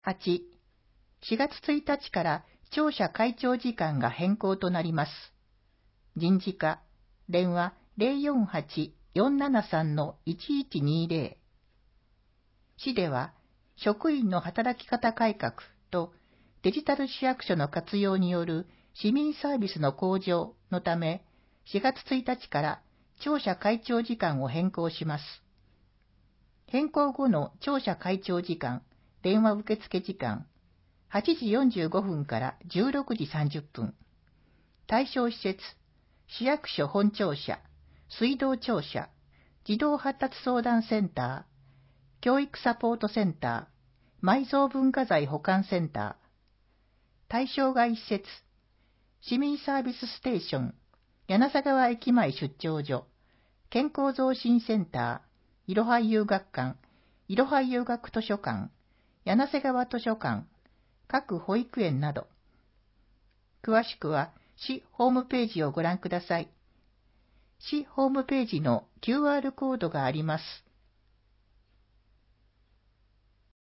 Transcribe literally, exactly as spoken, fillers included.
はち、しがつついたちから庁舎会長時間が変更となります。人事課、電話 ゼロよんはち よんななさん いちいちにゼロ。市では、職員の働き方改革とデジタル市役所の活用による市民サービスの向上のため、しがつついたちから庁舎会長時間を変更します。変更後の庁舎会長時間、電話受付時間、はちじよんじゅうごふんからじゅうろくじさんじゅっぷん。対象施設、市役所本庁舎、水道庁舎、児童発達相談センター、教育サポートセンター、埋蔵文化財保管センター。対象外施設、市民サービスステーション、柳瀬川駅前出張所、健康増進センター、いろは遊学館、いろは遊学図書館、柳瀬川図書館、各保育園など。詳しくは市ホームページをご覧ください。市ホームページの キューアール コードがあります。